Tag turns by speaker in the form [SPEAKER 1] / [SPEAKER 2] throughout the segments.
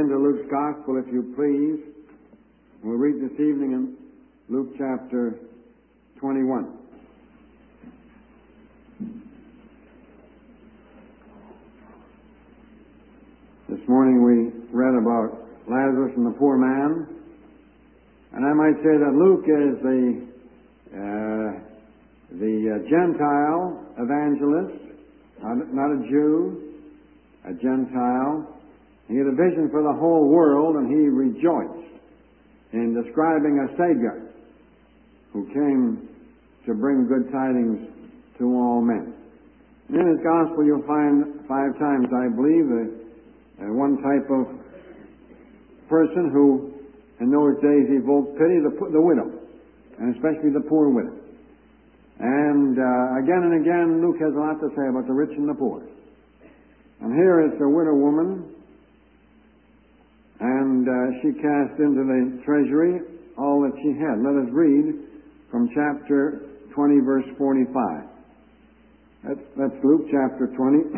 [SPEAKER 1] turn to Luke's Gospel, if you please. We'll read this evening in Luke chapter 21. This morning we read about Lazarus and the poor man, and I might say that Luke is the Gentile evangelist, not a Jew, a Gentile. He had a vision for the whole world, and he rejoiced in describing a Savior who came to bring good tidings to all men. In his Gospel you'll find 5 times, I believe, one type of person who in those days evoked pity, the widow, and especially the poor widow. And again and again Luke has a lot to say about the rich and the poor. And here is the widow woman, and she cast into the treasury all that she had. Let us read from chapter 20, verse 45. That's Luke chapter 20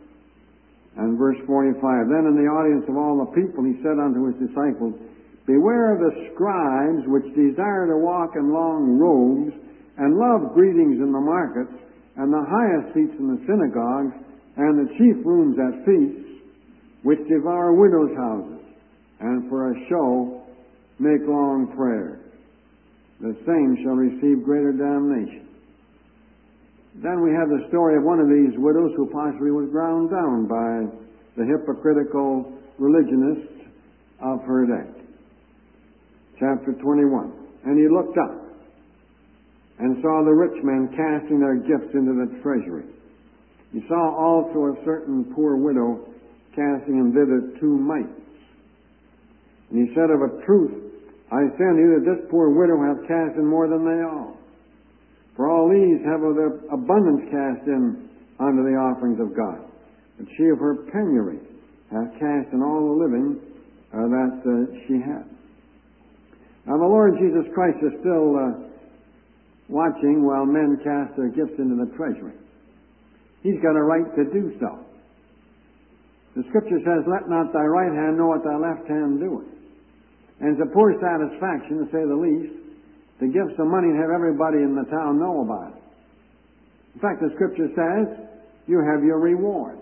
[SPEAKER 1] and verse 45. Then in the audience of all the people he said unto his disciples, beware of the scribes which desire to walk in long robes and love greetings in the markets and the highest seats in the synagogues and the chief rooms at feasts, which devour widows' houses, and for a show make long prayers. The same shall receive greater damnation. Then we have the story of one of these widows who possibly was ground down by the hypocritical religionists of her day. Chapter 21. And he looked up and saw the rich men casting their gifts into the treasury. He saw also a certain poor widow casting in thither 2 mites. And he said, of a truth, I say unto you that this poor widow hath cast in more than they all. For all these have of their abundance cast in unto the offerings of God. But she of her penury hath cast in all the living that she had. Now the Lord Jesus Christ is still watching while men cast their gifts into the treasury. He's got a right to do so. The Scripture says, let not thy right hand know what thy left hand doeth. And it's a poor satisfaction, to say the least, to give some money and have everybody in the town know about it. In fact, the Scripture says, you have your reward.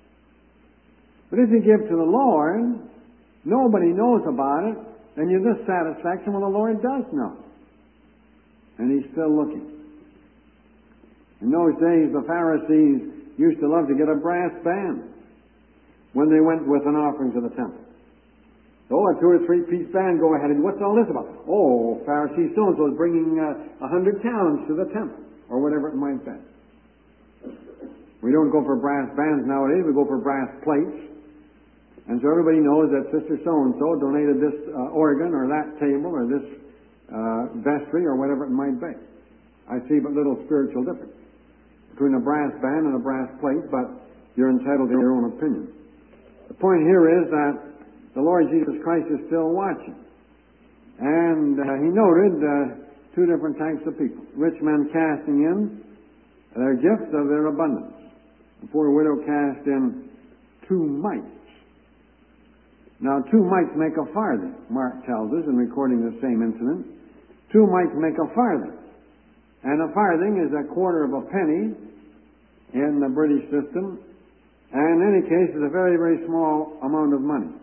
[SPEAKER 1] But if you give to the Lord, nobody knows about it, then you're dissatisfaction when the Lord does know. And He's still looking. In those days, the Pharisees used to love to get a brass band when they went with an offering to the temple. So a 2 or 3 piece band go ahead and what's all this about? Oh, Pharisee so-and-so is bringing 100 talents to the temple, or whatever it might be. We don't go for brass bands nowadays, we go for brass plates. And so everybody knows that Sister so-and-so donated this organ or that table or this vestry or whatever it might be. I see but little spiritual difference between a brass band and a brass plate, but you're entitled to your own opinion. The point here is that the Lord Jesus Christ is still watching. And He noted 2 different types of people. Rich men casting in their gifts of their abundance. The poor widow cast in 2 mites. Now 2 mites make a farthing, Mark tells us in recording the same incident. 2 mites make a farthing. And a farthing is a quarter of a penny in the British system. And in any case, it's a very, very small amount of money.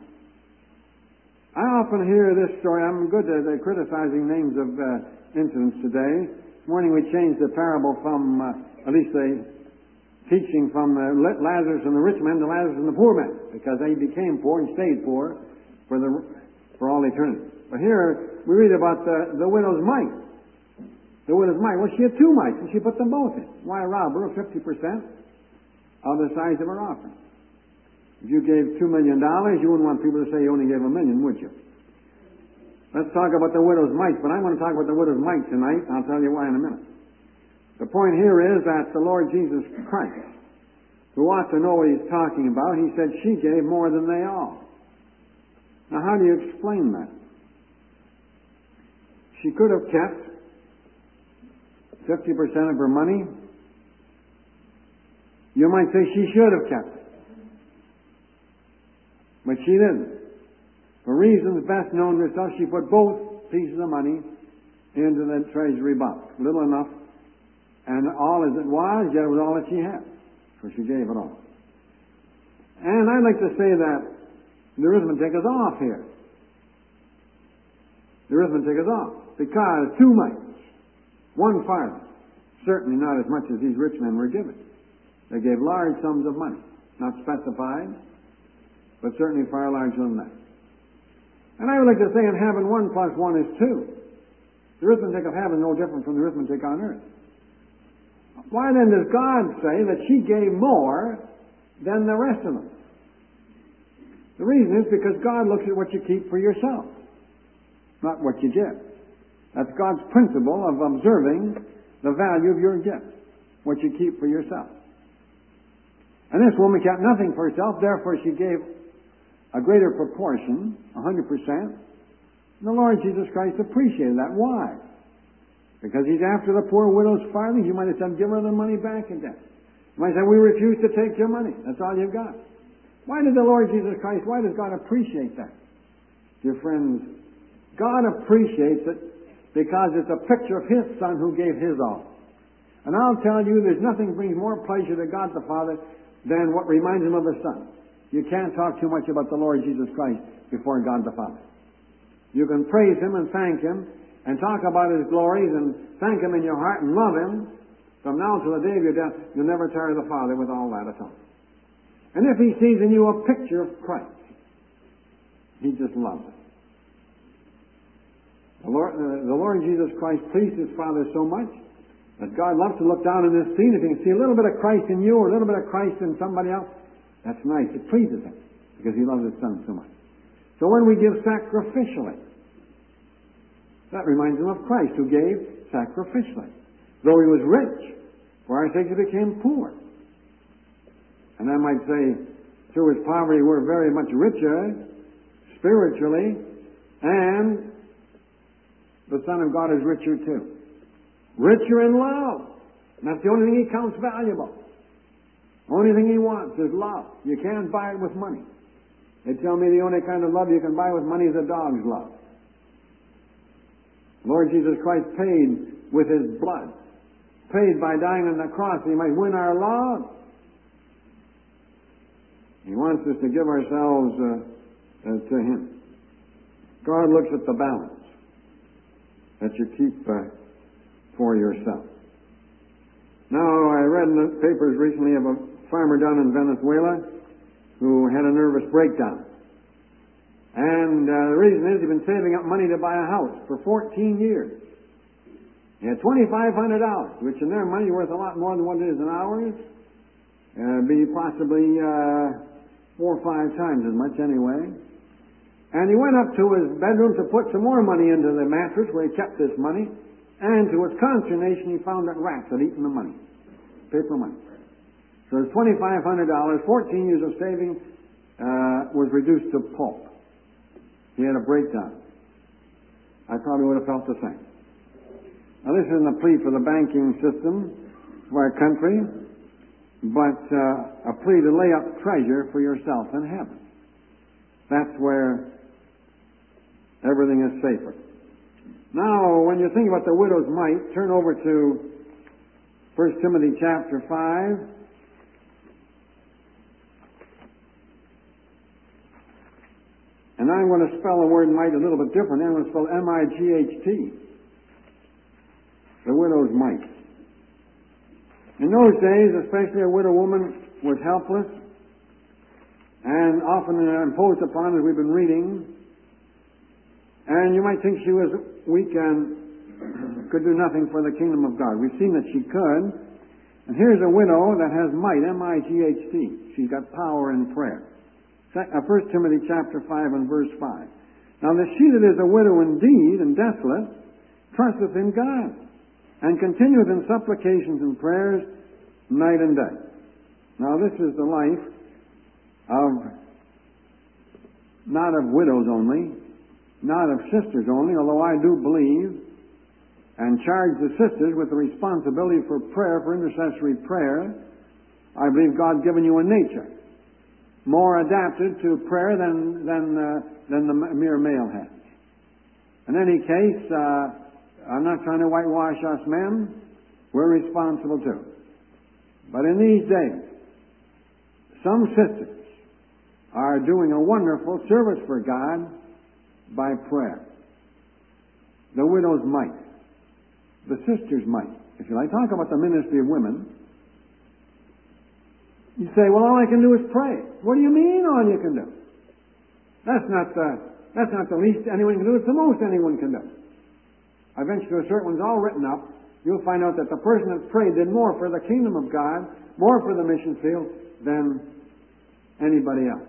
[SPEAKER 1] I often hear this story. I'm good at criticizing names of incidents today. This morning we changed the parable from, at least the teaching from Lazarus and the rich man to Lazarus and the poor man, because they became poor and stayed poor for all eternity. But here we read about the widow's mite. The widow's mite. Well, she had 2 mites, and she put them both in. Why rob her of 50% of the size of her offering? If you gave $2 million, you wouldn't want people to say you only gave $1 million, would you? Let's talk about the widow's mite, but I'm going to talk about the widow's mite tonight. I'll tell you why in a minute. The point here is that the Lord Jesus Christ, who ought to know what He's talking about, He said she gave more than they all. Now, how do you explain that? She could have kept 50% of her money. You might say she should have kept it. But she didn't. For reasons best known to herself, she put both pieces of money into the treasury box. Little enough, and all as it was, yet it was all that she had. So she gave it all. And I'd like to say that the arithmetic is off here. The arithmetic is off. Because 2 mites, 1 farthing, certainly not as much as these rich men were given. They gave large sums of money, not specified, but certainly far larger than that. And I would like to say in heaven 1 plus 1 is 2. The arithmetic of heaven is no different from the arithmetic on earth. Why then does God say that she gave more than the rest of them? The reason is because God looks at what you keep for yourself, not what you give. That's God's principle of observing the value of your gift, what you keep for yourself. And this woman kept nothing for herself, therefore she gave a greater proportion, 100%. And the Lord Jesus Christ appreciated that. Why? Because He's after the poor widow's farthing. You might have said, give her the money back again. You might say, we refuse to take your money. That's all you've got. Why did the Lord Jesus Christ, why does God appreciate that? Dear friends, God appreciates it because it's a picture of His Son who gave His all. And I'll tell you, there's nothing brings more pleasure to God the Father than what reminds Him of the Son. You can't talk too much about the Lord Jesus Christ before God the Father. You can praise Him and thank Him and talk about His glories and thank Him in your heart and love Him. From now until the day of your death, you'll never tire the Father with all that at all. And if He sees in you a picture of Christ, He just loves it. The Lord Jesus Christ pleased His Father so much that God loves to look down in this scene. If He can see a little bit of Christ in you or a little bit of Christ in somebody else, that's nice. It pleases Him because He loves His Son so much. So when we give sacrificially, that reminds Him of Christ who gave sacrificially. Though He was rich, for our sake He became poor. And I might say, through His poverty we're very much richer spiritually, and the Son of God is richer too. Richer in love. And that's the only thing He counts valuable. The only thing He wants is love. You can't buy it with money. They tell me the only kind of love you can buy with money is a dog's love. Lord Jesus Christ paid with His blood. Paid by dying on the cross that He might win our love. He wants us to give ourselves to Him. God looks at the balance that you keep for yourself. Now, I read in the papers recently of a farmer down in Venezuela who had a nervous breakdown. And the reason is he'd been saving up money to buy a house for 14 years. He had $2,500, which in their money is worth a lot more than what it is in ours. Be possibly 4 or 5 times as much anyway. And he went up to his bedroom to put some more money into the mattress where he kept this money. And to his consternation, he found that rats had eaten the money. Paper money. So his $2,500, 14 years of saving, was reduced to pulp. He had a breakdown. I probably would have felt the same. Now, this isn't a plea for the banking system of our country, but a plea to lay up treasure for yourself in heaven. That's where everything is safer. Now, when you think about the widow's mite, turn over to 1 Timothy chapter 5. And I'm going to spell the word mite a little bit different. I'm going to spell M-I-G-H-T. The widow's mite. In those days, especially a widow woman was helpless and often imposed upon, as we've been reading. And you might think she was weak and could do nothing for the kingdom of God. We've seen that she could. And here's a widow that has might, M-I-G-H-T. She's got power in prayer. 1 Timothy chapter 5 and verse 5. Now the she that is a widow indeed and desolate trusteth in God, and continueth in supplications and prayers night and day. Now this is the life of, not of widows only, not of sisters only, although I do believe and charge the sisters with the responsibility for prayer, for intercessory prayer. I believe God's given you a nature. more adapted to prayer than the mere male has. In any case, I'm not trying to whitewash us men. We're responsible too. But in these days, some sisters are doing a wonderful service for God by prayer. The widows might. The sisters might. If you like, talk about the ministry of women. You say, well, all I can do is pray. What do you mean all you can do? That's not the least anyone can do. It's the most anyone can do. I venture to assert, when it's all written up, you'll find out that the person that prayed did more for the kingdom of God, more for the mission field, than anybody else.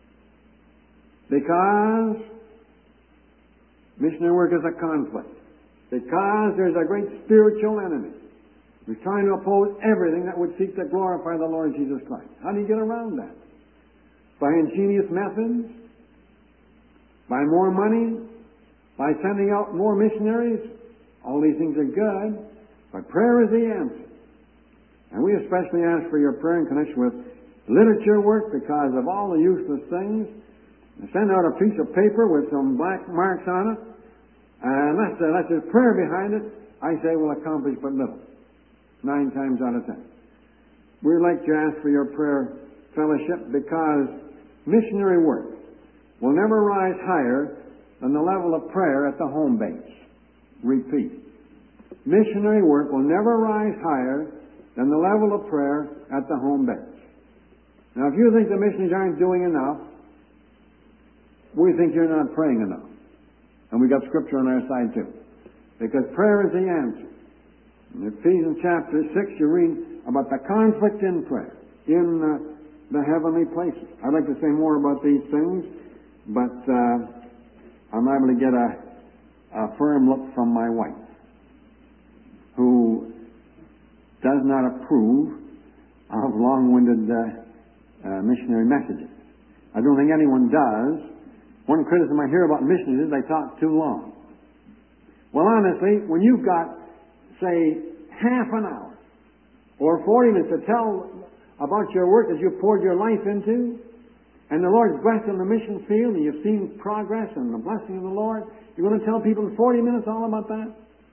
[SPEAKER 1] Because missionary work is a conflict. Because there's a great spiritual enemy who's trying to oppose everything that would seek to glorify the Lord Jesus Christ. How do you get around that? By ingenious methods? By more money? By sending out more missionaries? All these things are good, but prayer is the answer. And we especially ask for your prayer in connection with literature work because of all the useless things. Send out a piece of paper with some black marks on it, and unless there's prayer behind it, I say will accomplish but little. 9 times out of 10. We'd like to ask for your prayer fellowship because missionary work will never rise higher than the level of prayer at the home base. Repeat. Missionary work will never rise higher than the level of prayer at the home base. Now, if you think the missionaries aren't doing enough, we think you're not praying enough. And we've got Scripture on our side too. Because prayer is the answer. In Ephesians chapter 6, you read about the conflict in prayer in the heavenly places. I'd like to say more about these things, but I'm liable to get a firm look from my wife, who does not approve of long-winded missionary messages. I don't think anyone does. One criticism I hear about missionaries is they talk too long. Well, honestly, when you've got, say, half an hour or 40 minutes to tell about your work that you've poured your life into, and the Lord's blessed in the mission field, and you've seen progress and the blessing of the Lord, you're going to tell people in 40 minutes all about that?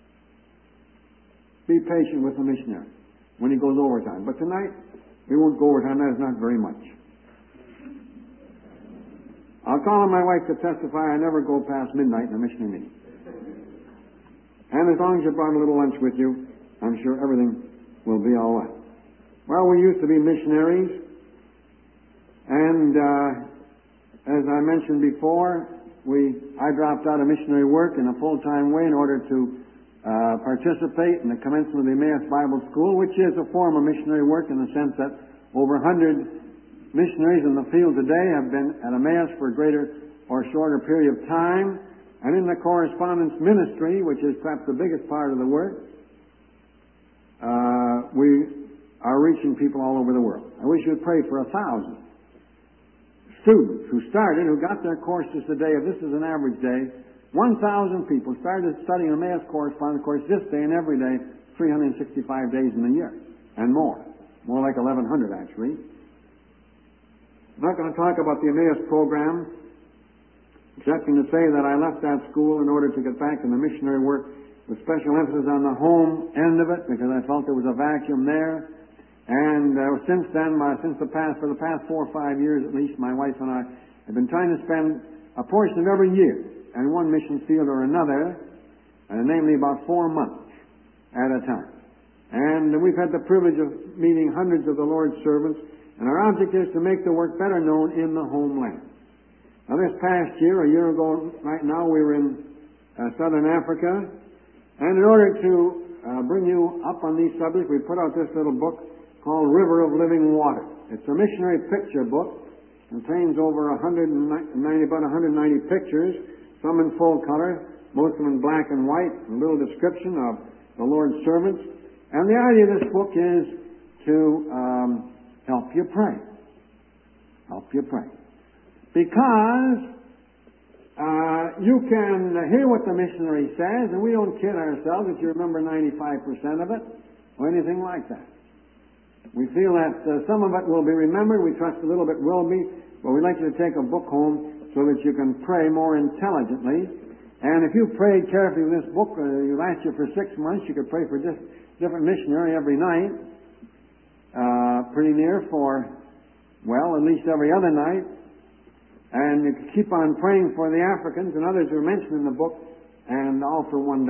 [SPEAKER 1] Be patient with the missionary when he goes overtime. But tonight, we won't go overtime. That is not very much. I'll call on my wife to testify I never go past midnight in a missionary meeting. And as long as you brought a little lunch with you, I'm sure everything will be all right. Well, we used to be missionaries, and as I mentioned before, I dropped out of missionary work in a full-time way in order to participate in the commencement of the Emmaus Bible School, which is a form of missionary work in the sense that over 100 missionaries in the field today have been at Emmaus for a greater or shorter period of time. And in the correspondence ministry, which is perhaps the biggest part of the work, we are reaching people all over the world. I wish you would pray for 1,000 students who got their courses today. If this is an average day, 1,000 people started studying Emmaus correspondence course this day and every day, 365 days in the year, and more like 1,100 actually. I'm not going to talk about the Emmaus program, excepting to say that I left that school in order to get back in the missionary work with special emphasis on the home end of it, because I felt there was a vacuum there. And since then, for the past 4 or 5 years at least, my wife and I have been trying to spend a portion of every year in one mission field or another, namely about 4 months at a time. And we've had the privilege of meeting hundreds of the Lord's servants, and our object is to make the work better known in the homeland. Now, this past year, a year ago right now, we were in southern Africa, and in order to bring you up on these subjects, we put out this little book called River of Living Water. It's a missionary picture book. It contains over 190 pictures, some in full color, most of them in black and white, a little description of the Lord's servants. And the idea of this book is to help you pray. Help you pray. Because you can hear what the missionary says, and we don't kid ourselves if you remember 95% of it, or anything like that. We feel that some of it will be remembered. We trust a little bit will be. but we'd like you to take a book home so that you can pray more intelligently. And if you prayed carefully with this book, it'll last you for 6 months. You could pray for different missionary every night, pretty near for, well, at least every other night. And you could keep on praying for the Africans and others who are mentioned in the book, and all for $1.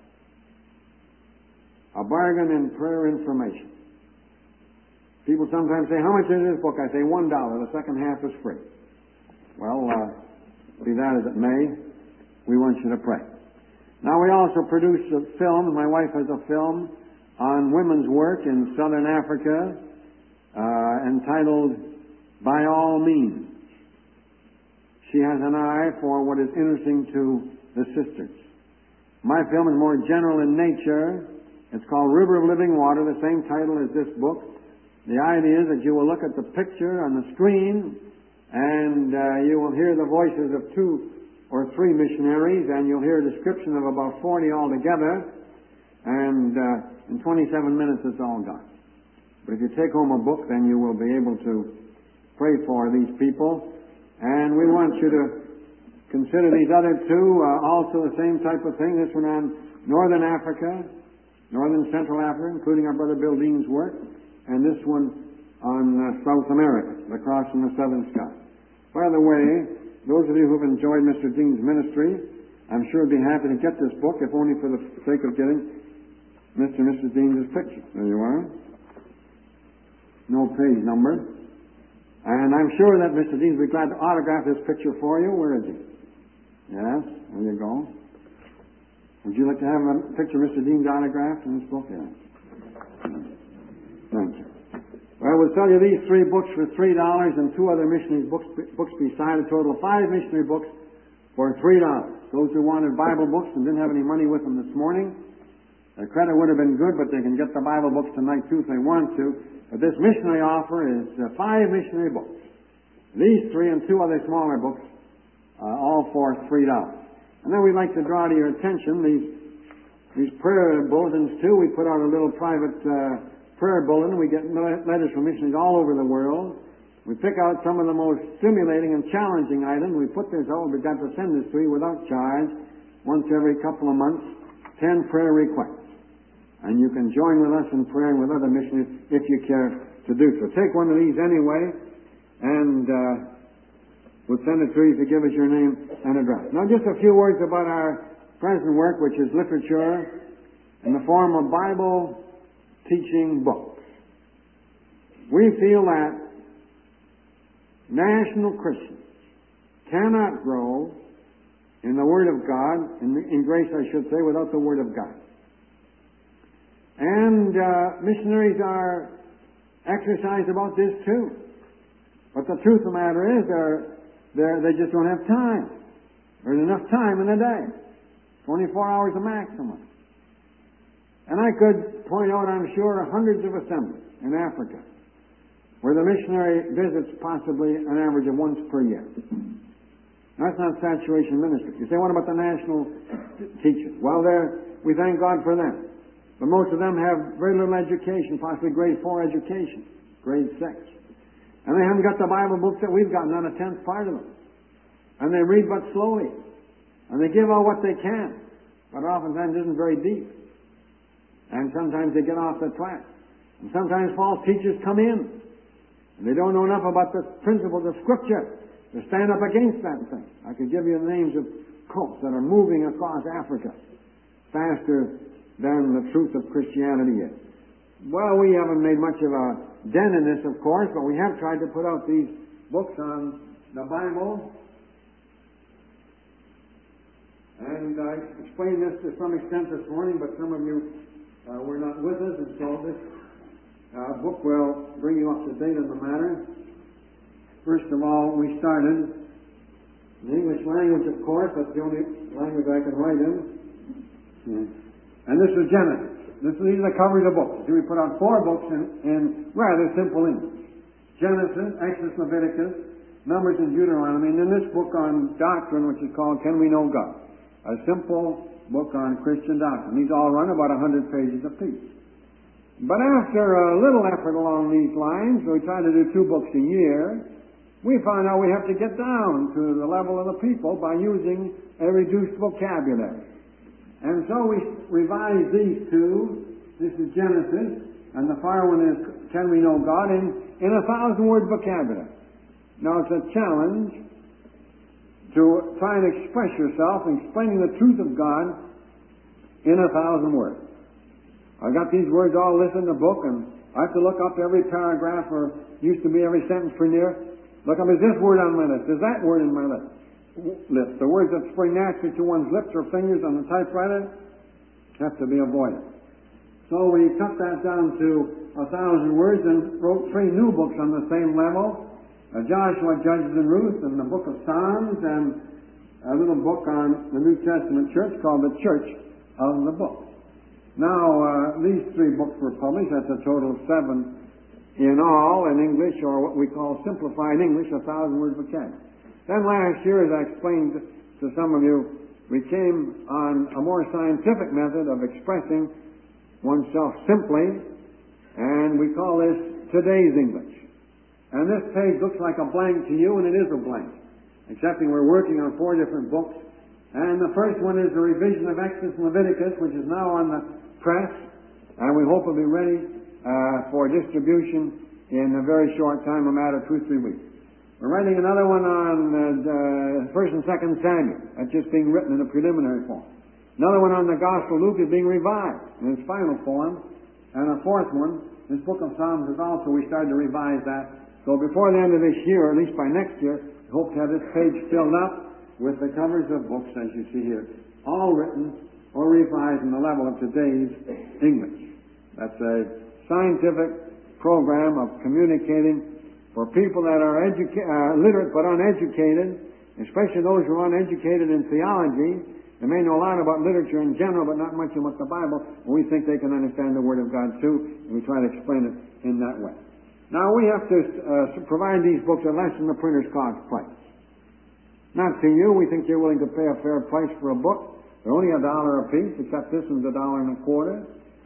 [SPEAKER 1] A bargain in prayer information. People sometimes say, how much is this book? I say $1. The second half is free. Well, be that as it may, we want you to pray. Now, we also produce a film. My wife has a film on women's work in southern Africa entitled By All Means. She has an eye for what is interesting to the sisters. My film is more general in nature. It's called River of Living Water, the same title as this book. The idea is that you will look at the picture on the screen and you will hear the voices of 2 or 3 missionaries, and you'll hear a description of about 40 altogether, and in 27 minutes it's all gone. But if you take home a book, then you will be able to pray for these people, and we want you to consider these other 2 also the same type of thing. This one on Northern Africa, Northern Central Africa, including our brother Bill Dean's work, and this one on South America, the cross in the southern sky. By the way, those of you who have enjoyed Mr. Dean's ministry, I'm sure would be happy to get this book, if only for the sake of getting Mr. and Mrs. Dean's picture. There you are. No page number. And I'm sure that Mr. Dean will be glad to autograph this picture for you. Where is he? Yes, there you go. Would you like to have a picture of Mr. Dean's autographed in this book? Yes. Thank you. Well, we'll sell you these 3 books for $3 and 2 other missionary books beside, a total of 5 missionary books for $3. Those who wanted Bible books and didn't have any money with them this morning, their credit would have been good, but they can get the Bible books tonight too if they want to. But this missionary offer is 5 missionary books. These 3 and 2 other smaller books, all for $3. And then we'd like to draw to your attention these prayer bulletins too. We put out a little private prayer bulletin. We get letters from missionaries all over the world. We pick out some of the most stimulating and challenging items. We put this out. We've got to send this to you without charge once every couple of months. 10 prayer requests. And you can join with us in praying with other missionaries if you care to do so. Take one of these anyway, and we'll send it to you if you give us your name and address. Now, just a few words about our present work, which is literature in the form of Bible teaching books. We feel that national Christians cannot grow in the Word of God, in grace I should say, without the Word of God. And missionaries are exercised about this too. But the truth of the matter is they just don't have time. There's enough time in a day. 24 hours a maximum. And I could point out, I'm sure, hundreds of assemblies in Africa where the missionary visits possibly an average of once per year. That's not saturation ministry. You say, what about the national teachers? Well, we thank God for them. But most of them have very little education, possibly grade 4 education, grade 6. And they haven't got the Bible books that we've got, not a tenth part of them. And they read but slowly. And they give out what they can. But oftentimes it isn't very deep. And sometimes they get off the track. And sometimes false teachers come in. And they don't know enough about the principles of Scripture to stand up against that thing. I could give you the names of cults that are moving across Africa faster than the truth of Christianity is. Well, we haven't made much of a dent in this, of course, but we have tried to put out these books on the Bible. And I explained this to some extent this morning, but some of you were not with us, and so this book will bring you up to date on the matter. First of all, we started in the English language, of course. That's the only language I can write in. And this is Genesis. These are the covers of books. So we put out 4 books in rather simple English. Genesis, Exodus, Leviticus, Numbers, and Deuteronomy. And then this book on doctrine, which is called Can We Know God? A simple book on Christian doctrine. These all run about 100 pages apiece. But after a little effort along these lines, we try to do 2 books a year. We found out we have to get down to the level of the people by using a reduced vocabulary. And so we revised these two. This is Genesis, and the far one is Can We Know God, in 1,000-word vocabulary. Now it's a challenge to try and express yourself in explaining the truth of God in 1,000 words. I've got these words all listed in the book, and I have to look up every paragraph, or used to be every sentence pretty near. Look up, is this word on my list? Is that word in my list? The words that spring naturally to one's lips or fingers on the typewriter have to be avoided. So we cut that down to 1,000 words and wrote 3 new books on the same level. Joshua, Judges, and Ruth, and the book of Psalms, and a little book on the New Testament church called the Church of the Book. Now, these 3 books were published. That's a total of 7 in all in English, or what we call simplified English, 1,000-word vocabulary. Then last year, as I explained to some of you, we came on a more scientific method of expressing oneself simply, and we call this today's English. And this page looks like a blank to you, and it is a blank, excepting we're working on 4 different books. And the first one is a revision of Exodus and Leviticus, which is now on the press, and we hope will be ready for distribution in a very short time, a matter of 2 or 3 weeks. We're writing another one on 1st and 2nd Samuel. That's just being written in a preliminary form. Another one on the Gospel of Luke is being revised in its final form. And a 4th one, this book of Psalms, is also, we started to revise that. So before the end of this year, or at least by next year, we hope to have this page filled up with the covers of books, as you see here, all written or revised in the level of today's English. That's a scientific program of communicating for people that are literate but uneducated, especially those who are uneducated in theology. They may know a lot about literature in general, but not much about the Bible, and we think they can understand the Word of God too, and we try to explain it in that way. Now, we have to provide these books at less than the printer's cost price. Not to you. We think you're willing to pay a fair price for a book. They're only $1 a piece, except this one's $1.25.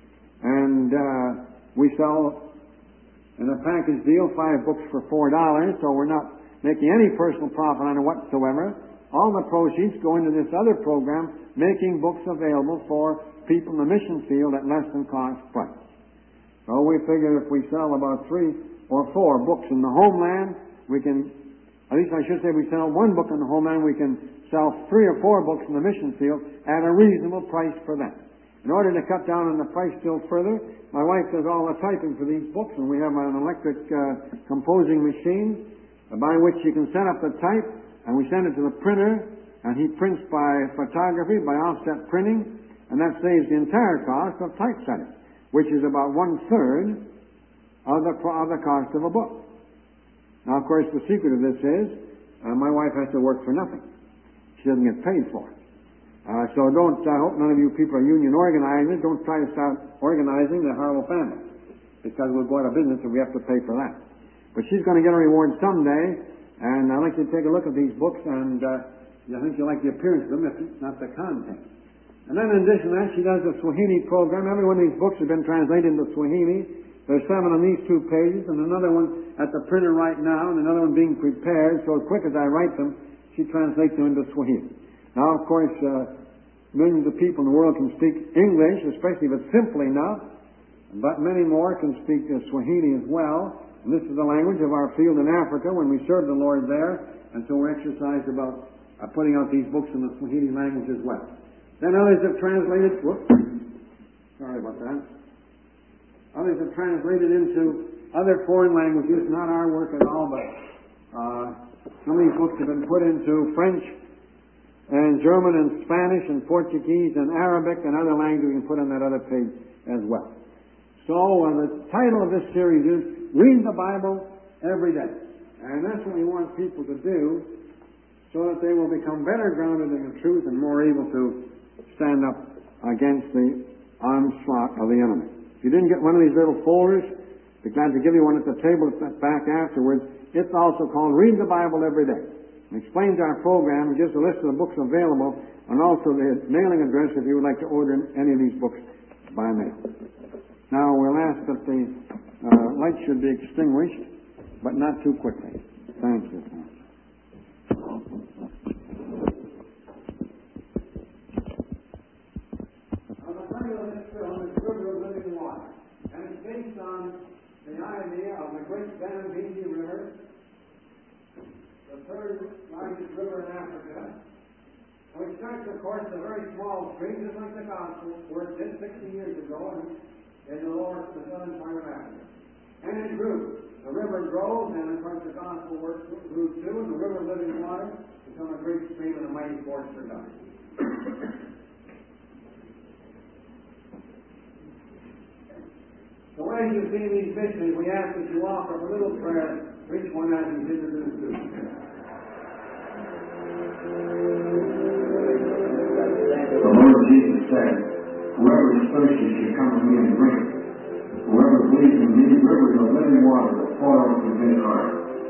[SPEAKER 1] And we sell, in a package deal, 5 books for $4, so we're not making any personal profit on it whatsoever. All the proceeds go into this other program, making books available for people in the mission field at less than cost price. So we figure if we sell about 3 or 4 books in the homeland, we can, at least I should say we sell 1 book in the homeland, we can sell 3 or 4 books in the mission field at a reasonable price for them. In order to cut down on the price still further, my wife does all the typing for these books, and we have an electric composing machine by which you can set up the type, and we send it to the printer, and he prints by photography, by offset printing, and that saves the entire cost of typesetting, which is about 1/3 of the cost of a book. Now, of course, the secret of this is my wife has to work for nothing. She doesn't get paid for it. So I hope none of you people are union organizers. Don't try to start organizing the Harlow family, because we'll go out of business if we have to pay for that. But she's going to get a reward someday, and I'd like you to take a look at these books, and I think you'll like the appearance of them, if not the content. And then in addition to that, she does the Swahili program. Every one of these books has been translated into Swahili. There's 7 on these 2 pages, and another one at the printer right now, and another one being prepared. So as quick as I write them, she translates them into Swahili. Now, of course, millions of people in the world can speak English, especially if it's simple enough, but many more can speak Swahili as well. And this is the language of our field in Africa when we serve the Lord there, and so we're exercised about putting out these books in the Swahili language as well. Then others have translated, sorry about that. Others have translated into other foreign languages, not our work at all, but some of these books have been put into French and German and Spanish and Portuguese and Arabic and other languages we can put on that other page as well. So the title of this series is Read the Bible Every Day. And that's what we want people to do so that they will become better grounded in the truth and more able to stand up against the onslaught of the enemy. If you didn't get one of these little folders, be glad to give you one at the table at the back afterwards. It's also called Read the Bible Every Day. It explains our program, gives a list of the books available, and also the mailing address if you would like to order any of these books by mail. Now, we'll ask that the light should be extinguished, but not too quickly. Thank you. The title of this film is River of Living Water, and it's based on the idea of the great Zambezi River, the third largest river in Africa, which starts, of course, a very small stream, just like the gospel work did 60 years ago in the southern part of Africa. And it grew. The river grows, and of course the gospel work grew too, and the river of living water become a great stream and a mighty force for God. So as you see these visions, we ask that you offer a little prayer for each one as he did to do.
[SPEAKER 2] The Lord Jesus said, "Whoever is thirsty should come to me and drink. Whoever believes in me, rivers of living water will flow out from his heart."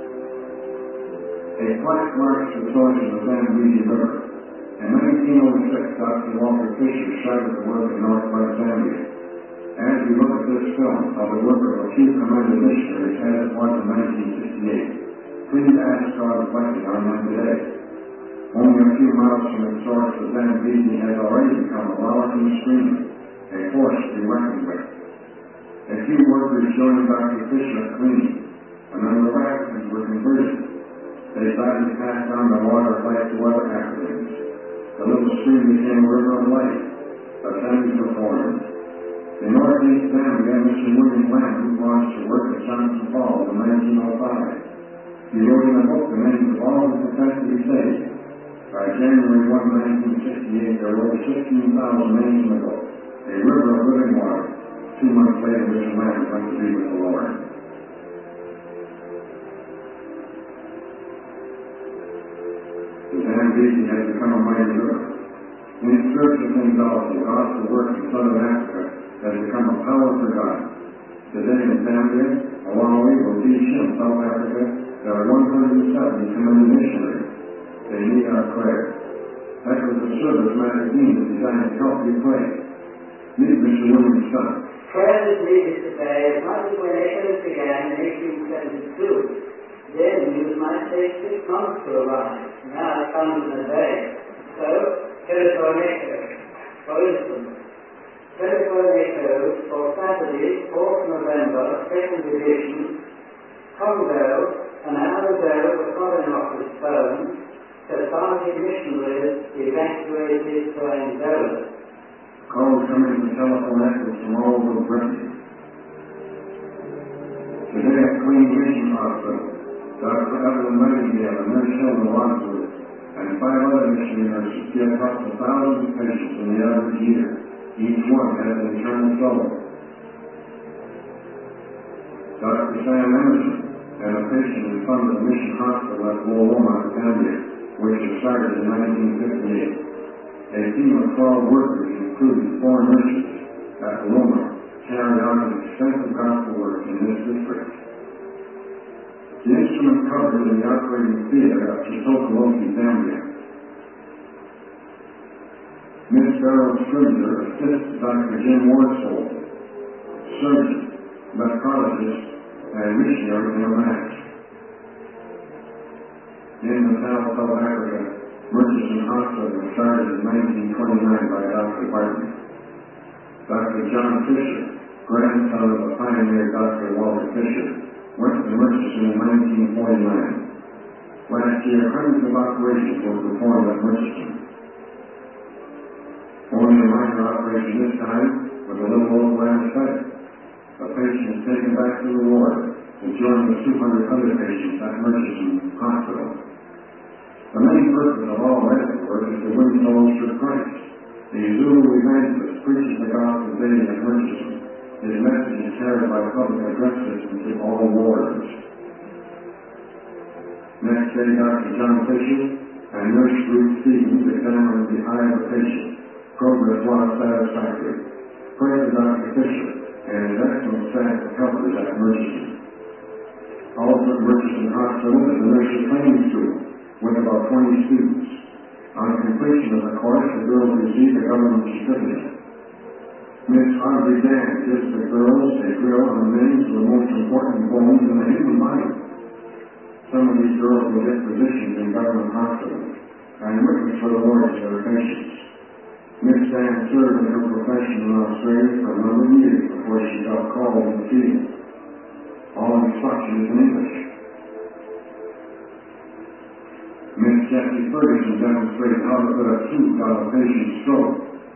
[SPEAKER 2] A plaque marks the source of the Zambezi River. In 1906, Dr. Walter Fisher started the work in northwest Zambia. As we look at this film of the work of a few commended missionaries as it was in 1968, please ask God's blessing on them today. Only a few miles from its source, the Zambezi has already become a rollicking stream, a force to be reckoned with. A few workers joined Dr. Fisher at cleaning. A number of Africans were converted. They gladly passed on the water of life to other Africans. The little stream became a river of life. Assemblies were formed. In northeast Zambia, Mr. William Lamb launched a work at Johnson Falls in 1905. He wrote in a book the names of all who professed to be saved. By January 1, 1968, there were over 16,000 names in the book. A river of living water. 2 months later, Mr. Lamb went to be with the Lord. The Zambezi has become a mighty river. In spiritual things also, gospel work in southern Africa has become a power for God. Today in Zambia, Malawi, Rhodesia, and South Africa, there are 170 commended missionaries. They need our prayer. That was the service magazine that designed to help you pray. Meet Mr. William Son.
[SPEAKER 3] Prayer is needed today as much as when Exodus began in 1872. Then it might take 6 months to arrive. Now it comes in a day. So, telephone echo. For instance, telephone echo for Saturday, 4th November, 2nd edition, Congo, an hour ago, the Foreign Office phone, Sephardic missionaries evacuated to Angola.
[SPEAKER 2] Calls coming from telephone echoes from all over Britain. Today at Queen Mission Hospital, Dr. Evelyn Nightingale and Nurse Hilda Wadsworth and 5 other missionaries give up to thousands of patients in the average year. Each one has an eternal soul. Dr. Sam Emerson and a patient who funded the mission hospital at Woloma, Zambia, which was started in 1958. A team of 12 workers, including 4 nurses at Woloma, carried out an extensive gospel work in this district. The instrument covered in the operating theater at Chitokolosi, Zambia. Miss Beryl Scribner assists Dr. Jim Wardsole, surgeon, nephrologist, and missionary in a match. In the South of Africa, Murchison Hospital was started in 1929 by Dr. Barton. Dr. John Fisher, grandson of the pioneer Dr. Walter Fisher, went to Murchison in 1949. Last year, hundreds of operations were performed at Murchison. Only a minor operation this time with a little local anesthetic. A patient is taken back to the ward to join the 200 other patients at Murchison Hospital. The main purpose of all medical work is to win souls for Christ. The Zulu evangelist preaches the gospel daily at Murchison. His message is carried by public address systems to all wards. Next day, Dr. John Fisher and Nurse Ruth Stevens examined the eye of the patient. Progress was satisfactory. Pray for Dr. Fisher and his excellent staff of helpers at Murchison. Also at Murchison Hospital is a nurse's training school with about 20 students. On completion of the course, the girls receive a government certificate. Miss Audrey Dan gives the girls a drill on the names of the most important bones in the human body. Some of these girls will get positions in government hospitals and witness for the Lord to their patients. Miss Dan served in her profession in Australia for a number of years before she felt called in the field. All instruction is in English. Miss Jessie Ferguson demonstrated how to put a tube on a patient's throat.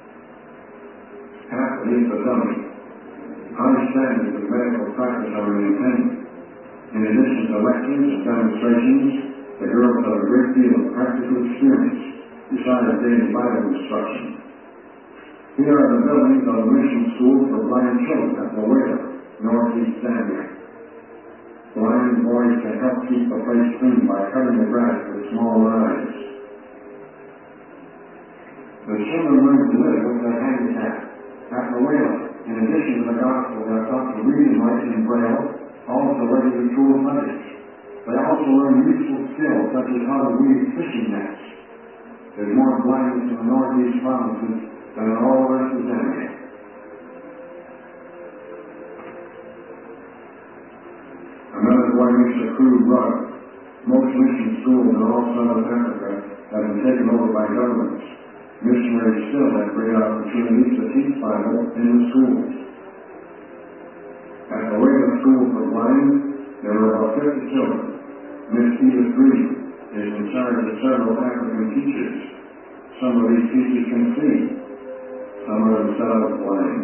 [SPEAKER 2] Half is the dummy. High standards of medical practice are maintained. In addition to lectures and demonstrations, the girls have a great deal of practical experience, besides daily Bible instruction. Here are the buildings of the mission school for blind children at Wawela, northeast Zambia. Blind boys can help keep the place clean by cutting the grass with small knives. The children learn to live with their handicap. At Wawela, in addition to the gospel, they are taught to read and write in Braille, also regular school subjects. They also learn useful skills such as how to weave fishing nets. There's more blindness in the northeast provinces than in all the rest of Zambia. Another boy makes a crude rug. Most mission schools in all Southern Africa have been taken over by governments. Missionaries still have great opportunities to teach Bible in the schools. At the Wawela School for Blind, there are about 50 children. Miss Edith Green is in charge of several African teachers. Some of these teachers can see. Some are themselves blind.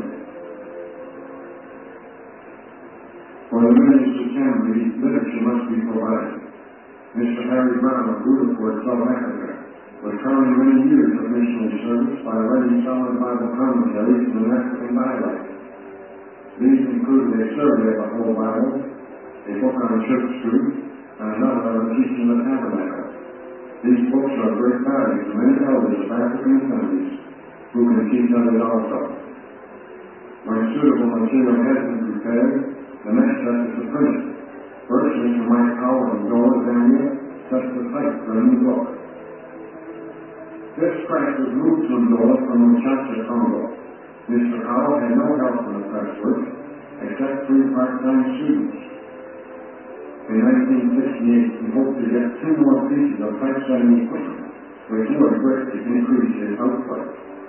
[SPEAKER 2] For the ministers who can read, literature must be provided. Mr. Harry Brown of Rutherford, South Africa, was covering many years of missionary service by writing solid Bible commentaries in an African dialect. These included a survey of the whole Bible, a book on church truth, and another on the teaching of the tabernacle. These books are of great value to many elders of African assemblies who can teach others also. When suitable material has been prepared, the next step is to print it. First, Mr. Mike Howell of Dola, Zambia, sets the type for a new book. This press was moved to Ndola from Kinshasa, Congo. Mr. Howell had no help from the press work, except 3 part-time students. In 1968, he hoped to get 2 more pieces of typesetting equipment, which would greatly increase his output.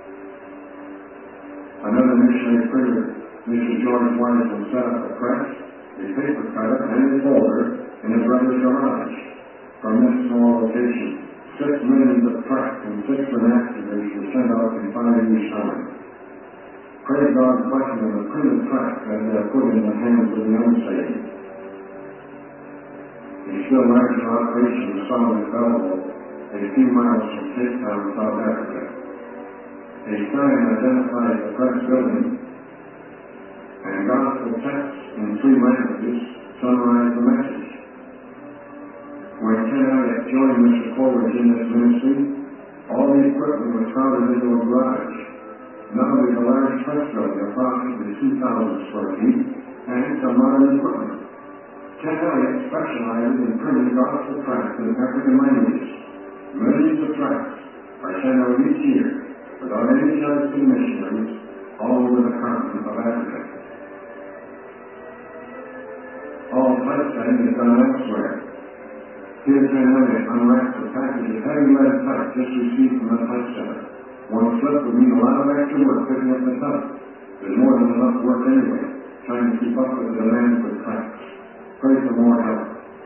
[SPEAKER 2] Another missionary printer, Mr. George Wilson, set up a press, a paper cutter, and a folder in his brother's garage. From this small location, 6 millions of tracts and 6 vernaculars were sent out in 5 years' time. Pray God's blessing on the printed tracts as they are put in the hands of the unsaved. A still larger operation was found at Belleville, a few miles from Cape Town, South Africa. A sign identifies the press building, and gospel texts in 3 languages summarize the message. When Ken Elliott joined Mr. Coleridge in this ministry, all the equipment was crowded into a garage. Now there's a large press building, approximately 2,000 square feet, and some modern equipment. Ken Elliott specializes in printing gospel tracts in African languages. Millions of tracts are sent out each year without any charge to missionaries all over the continent of Africa. All typesetting is done elsewhere. Here Ken Elliott unwraps a package of heavy lead type just received from the typesetter. One slip would mean a lot of extra work picking up the type. There's more than enough work anyway, trying to keep up with the demand for tracts. Pray for more help.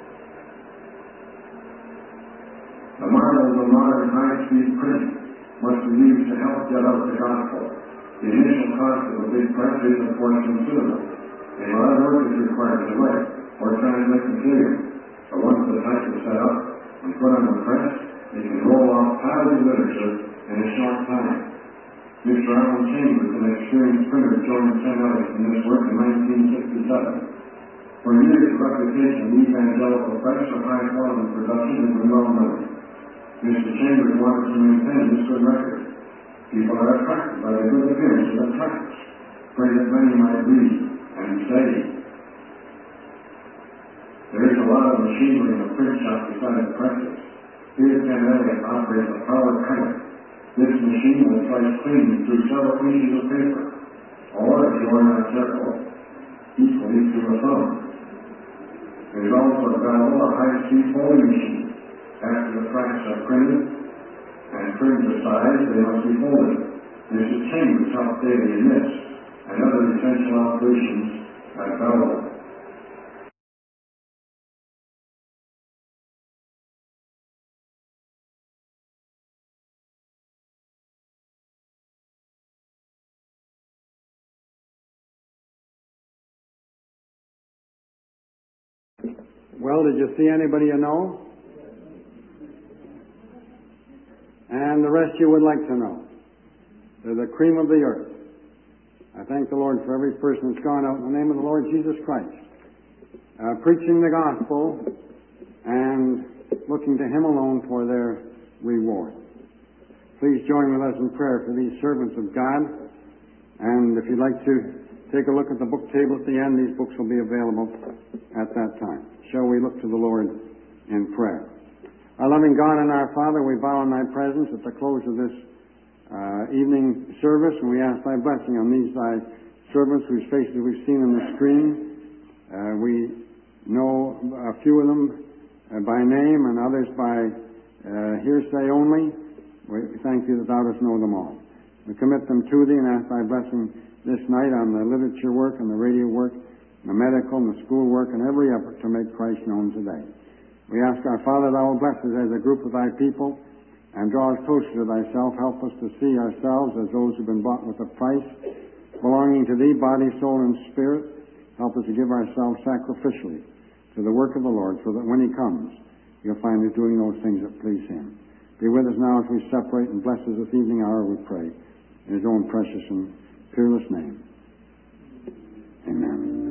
[SPEAKER 2] The marvels of modern high-speed printing must be used to help get out the gospel. The initial cost of a big press is, of course, considerable. A lot of work is required to write or translate material. But once the type is set up and put on the press, it can roll off piles of literature in a short time. Mr. Alan Chambers, an experienced printer, joined Ken Elliott in this work in 1967. For years, the reputation of the evangelical press for high-quality production has been well known. Mr. Chambers wanted to maintain this good record. People are attracted by the good appearance of the tracts. Pray that many might read and be saved. There is a lot of machinery in the print shop beside the presses. Here Ken Elliott operates a power cutter. This machine will slice clean through several pieces of paper, or if you are not careful, equally through a thumb. It is also available a high-speed folding machine. After the tracts are printed and trimmed to size, they must be folded. There's a chain which helps daily in this and other essential operations at Belleville.
[SPEAKER 1] Well, did you see anybody you know? And the rest you would like to know. They're the cream of the earth. I thank the Lord for every person that's gone out in the name of the Lord Jesus Christ, preaching the gospel and looking to Him alone for their reward. Please join with us in prayer for these servants of God. And if you'd like to take a look at the book table at the end, these books will be available at that time. Shall we look to the Lord in prayer? Our loving God and our Father, we bow in Thy presence at the close of this evening service, and we ask Thy blessing on these Thy servants whose faces we've seen on the screen. We know a few of them by name and others by hearsay only. We thank Thee that Thou dost know them all. We commit them to Thee and ask Thy blessing this night on the literature work and the radio work, the medical and the school work, and every effort to make Christ known today. We ask our Father, Thou will bless us as a group of Thy people and draw us closer to Thyself. Help us to see ourselves as those who've been bought with a price, belonging to Thee, body, soul, and spirit. Help us to give ourselves sacrificially to the work of the Lord, so that when He comes, You'll find us doing those things that please Him. Be with us now as we separate, and bless us this evening hour, we pray. In His own precious and fearless name. Amen.